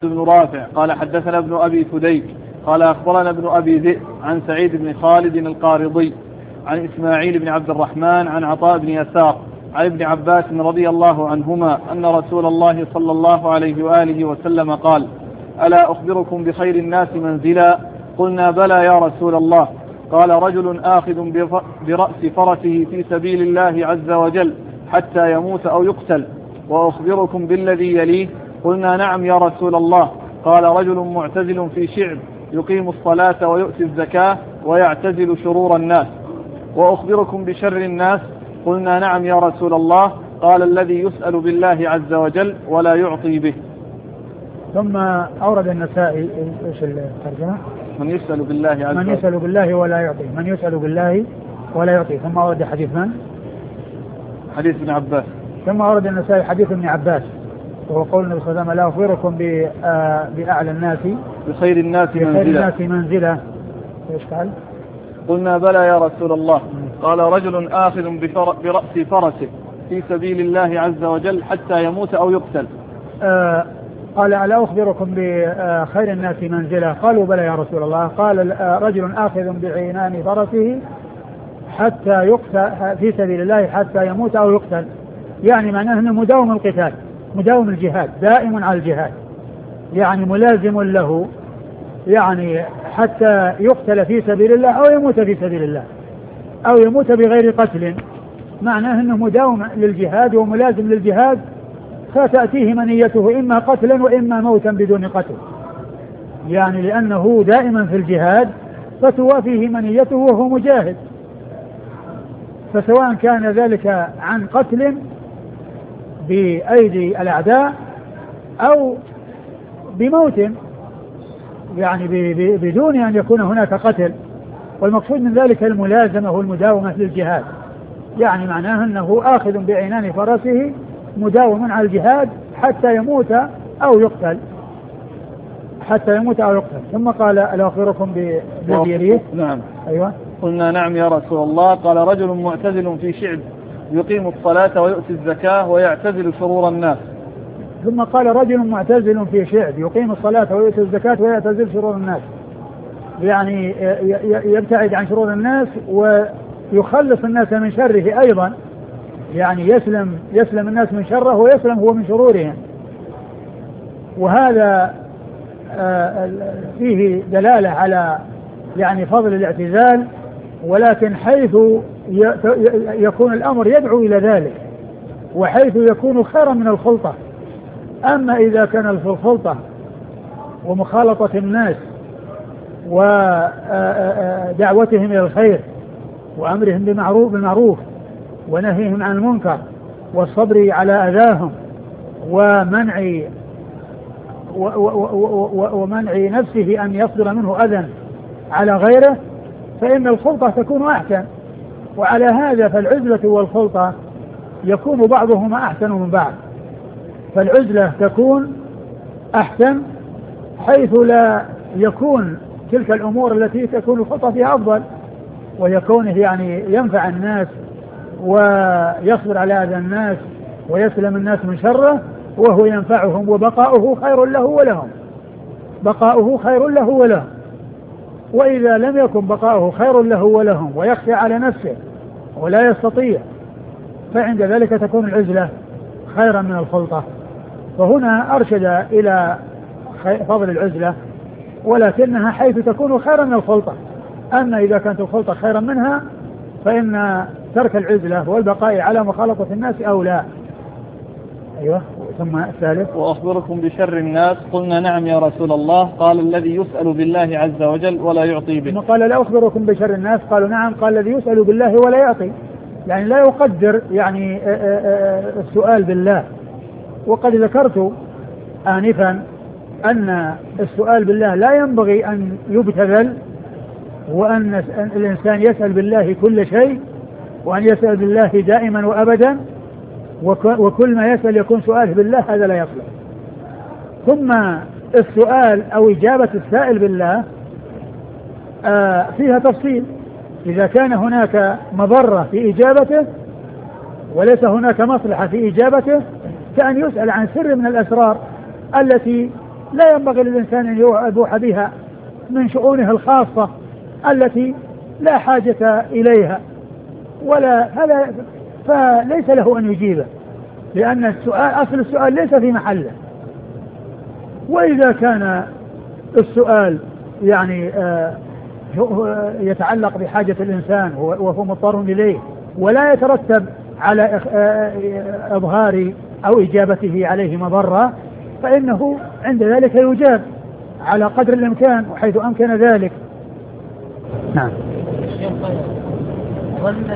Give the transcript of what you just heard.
بن رافع قال حدثنا ابن أبي فديك قال أخبرنا ابن أبي ذئب عن سعيد بن خالد القارضي عن إسماعيل بن عبد الرحمن عن عطاء بن يسار عن ابن عباس رضي الله عنهما أن رسول الله صلى الله عليه وآله وسلم قال: ألا أخبركم بخير الناس منزلا؟ قلنا: بلى يا رسول الله. قال: رجل آخذ برأس فرسه في سبيل الله عز وجل حتى يموت أو يقتل. وأخبركم بالذي يليه؟ قلنا: نعم يا رسول الله. قال: رجل معتزل في شعب يقيم الصلاة ويؤتي الزكاة ويعتزل شرور الناس. وأخبركم بشر الناس؟ قلنا: نعم يا رسول الله. قال: الذي يسأل بالله عز وجل ولا يعطي به. ثم أورد النسائي إيش الترجمة؟ من يسأل بالله عز وجل، من يسأل بالله ولا يعطي، من يسأل بالله ولا يعطي. ثم أورد حديث من؟ حديث ابن عباس. ثم أورد النسائي حديث ابن عباس وهو قول النبي صلى الله عليه وسلم: لا أخبركم بأعلى الناس بخير الناس منزلة. ايش قال؟ قلنا: بلى يا رسول الله. قال: رجل آخذ برأس فرسه في سبيل الله عز وجل حتى يموت أو يقتل. قال: ألا أخبركم بخير الناس منزلة؟ قالوا: بلى يا رسول الله. قال: رجل آخذ بعنان فرسه حتى يقتل في سبيل الله حتى يموت أو يقتل. يعني معناه أنه مداوم القتال، مداوم الجهاد، دائم على الجهاد، يعني ملازم له، يعني حتى يقتل في سبيل الله أو يموت في سبيل الله أو يموت بغير قتل. معناه أنه مداوم للجهاد وملازم للجهاد، فتأتيه منيته إما قتلا وإما موتا بدون قتل، يعني لأنه دائما في الجهاد فتوافيه منيته وهو مجاهد. فسواء كان ذلك عن قتل بأيدي الأعداء أو بموت، يعني بدون أن يكون هناك قتل. والمقصود من ذلك الملازمة والمداومة للجهاد، يعني معناه أنه آخذ بعنان فرسه مداوم على الجهاد حتى يموت أو يقتل، حتى يموت أو يقتل. ثم قال: ألا أخبركم بالذي يليه؟ نعم. أيوة. قلنا: نعم يا رسول الله. قال: رجل معتزل في شعب يقيم الصلاة ويؤتي الزكاة ويعتزل شرور الناس. ثم قال: رجل معتزل في شعب يقيم الصلاة ويؤتي الزكاة ويعتزل شرور الناس، يعني يبتعد عن شرور الناس ويخلص الناس من شره أيضا، يعني يسلم الناس من شره ويسلم هو من شرورهم. وهذا فيه دلالة على يعني فضل الاعتزال، ولكن حيث يكون الأمر يدعو إلى ذلك وحيث يكون خيرا من الخلطة. أما إذا كان الخلطة ومخالطة الناس ودعوتهم إلى الخير وأمرهم بالمعروف ونهيهم عن المنكر والصبر على أذاهم ومنع نفسه أن يصدر منه أذى على غيره، فإن الخلطة تكون أحسن. وعلى هذا فالعزلة والخلطة يكون بعضهما أحسن من بعض، فالعزلة تكون أحسن حيث لا يكون تلك الأمور التي تكون الخلطة فيها أفضل، ويكونه يعني ينفع الناس ويصبر على أذى الناس ويسلم الناس من شره وهو ينفعهم، وبقاؤه خير له ولهم، بقاؤه خير له ولهم. وإذا لم يكن بقاؤه خير له ولهم ويخشى على نفسه ولا يستطيع، فعند ذلك تكون العزلة خيرا من الخلطة. فهنا أرشد إلى فضل العزلة، ولكنها حيث تكون خيرا من الخلطة. أما إذا كانت الخلطة خيرا منها فإن ترك العزلة والبقاء على مخالطة الناس أولى. أيوة. ثم الثالث: وأخبركم بشر الناس؟ قلنا: نعم يا رسول الله. قال: الذي يسأل بالله عز وجل ولا يعطي به. ثم قال: لا أخبركم بشر الناس؟ قالوا: نعم. قال: الذي يسأل بالله ولا يعطي، يعني لا يقدر يعني السؤال بالله. وقد ذكرت آنفا أن السؤال بالله لا ينبغي أن يبتذل، وأن الإنسان يسأل بالله كل شيء، وأن يسأل بالله دائما وأبدا، وكل ما يسأل يكون سؤاله بالله، هذا لا يصلح. ثم السؤال أو إجابة السائل بالله فيها تفصيل. إذا كان هناك مضرة في إجابته وليس هناك مصلحة في إجابته، كأن يسأل عن سر من الأسرار التي لا ينبغي للإنسان أن يبوح بها من شؤونه الخاصة التي لا حاجة إليها ولا هذا، فليس له أن يجيبه، لأن السؤال أصل السؤال ليس في محله. وإذا كان السؤال يعني يتعلق بحاجة الإنسان وهو مضطر إليه ولا يترتب على إظهار أو إجابته عليه مضرة، فإنه عند ذلك يجاب على قدر الإمكان وحيث أمكن ذلك. نعم. ظن